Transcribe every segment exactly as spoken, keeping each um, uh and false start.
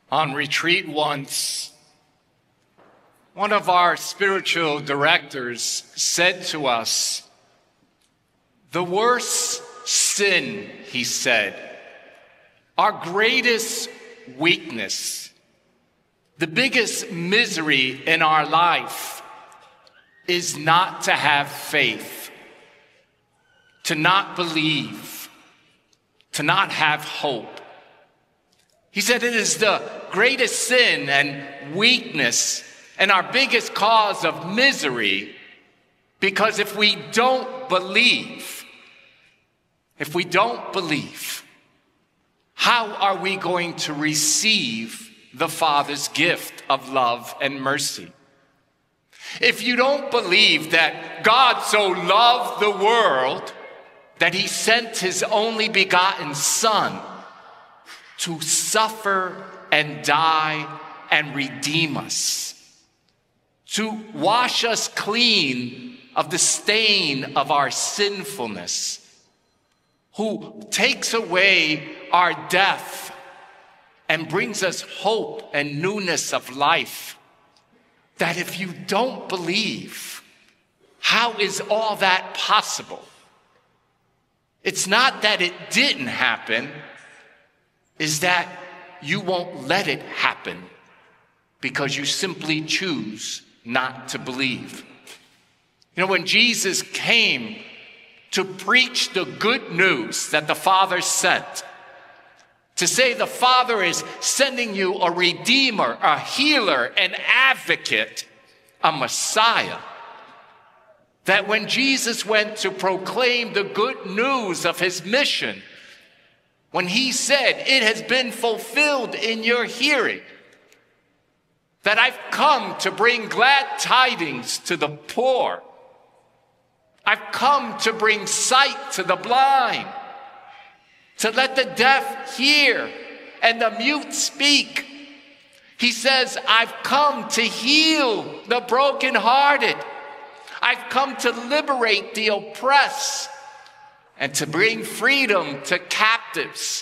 On retreat once, one of our spiritual directors said to us, the worst sin, he said, our greatest weakness, the biggest misery in our life is not to have faith, to not believe, to not have hope. He said it is the greatest sin and weakness and our biggest cause of misery, because if we don't believe, if we don't believe, how are we going to receive the Father's gift of love and mercy? If you don't believe that God so loved the world that he sent his only begotten Son to suffer and die and redeem us, to wash us clean of the stain of our sinfulness, who takes away our death and brings us hope and newness of life, that if you don't believe, how is all that possible? It's not that it didn't happen, is that you won't let it happen because you simply choose not to believe. You know, when Jesus came to preach the good news that the Father sent, to say the Father is sending you a Redeemer, a healer, an advocate, a Messiah, that when Jesus went to proclaim the good news of his mission, when he said, it has been fulfilled in your hearing, that I've come to bring glad tidings to the poor. I've come to bring sight to the blind, to let the deaf hear and the mute speak. He says, I've come to heal the brokenhearted. I've come to liberate the oppressed and to bring freedom to captives.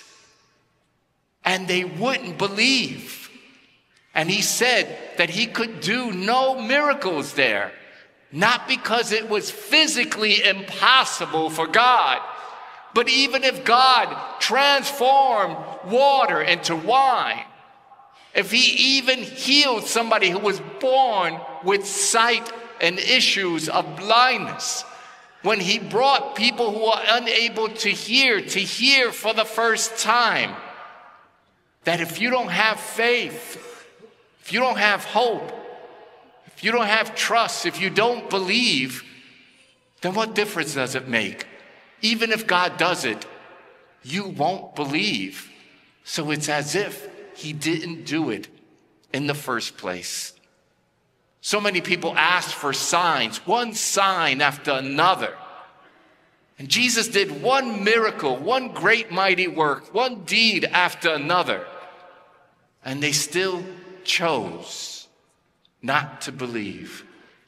And they wouldn't believe. And he said that he could do no miracles there, not because it was physically impossible for God, but even if God transformed water into wine, if he even healed somebody who was born with sight and issues of blindness, when he brought people who are unable to hear to hear for the first time, that if you don't have faith, if you don't have hope, if you don't have trust, if you don't believe, then what difference does it make? Even if God does it, you won't believe. So it's as if he didn't do it in the first place. So many people ask for signs, one sign after another. And Jesus did one miracle, one great mighty work, one deed after another. And they still chose not to believe.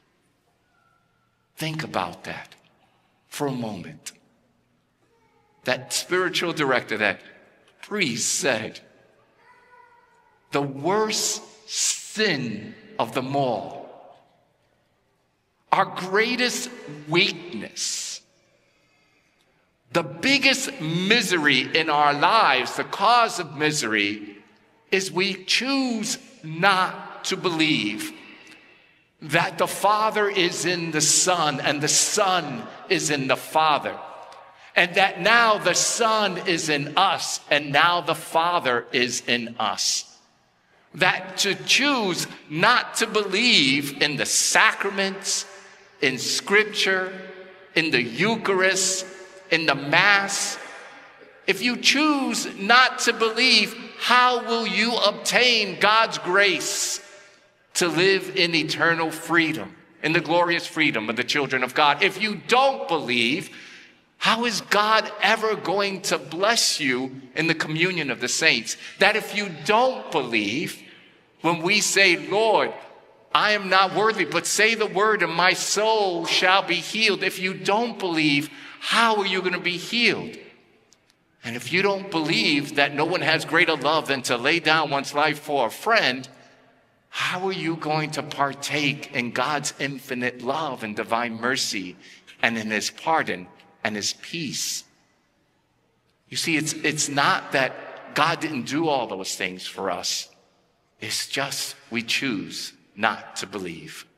Think about that for a moment. That spiritual director, that priest said, the worst sin of them all, our greatest weakness, the biggest misery in our lives, the cause of misery, is we choose not to believe that the Father is in the Son and the Son is in the Father, and that now the Son is in us and now the Father is in us. That to choose not to believe in the sacraments, in Scripture, in the Eucharist, in the Mass, if you choose not to believe, how will you obtain God's grace to live in eternal freedom, in the glorious freedom of the children of God? If you don't believe, how is God ever going to bless you in the communion of the saints? That if you don't believe, when we say, Lord, I am not worthy, but say the word and my soul shall be healed. If you don't believe, how are you going to be healed? And if you don't believe that no one has greater love than to lay down one's life for a friend, how are you going to partake in God's infinite love and divine mercy and in his pardon and his peace? You see, it's, it's not that God didn't do all those things for us. It's just we choose not to believe.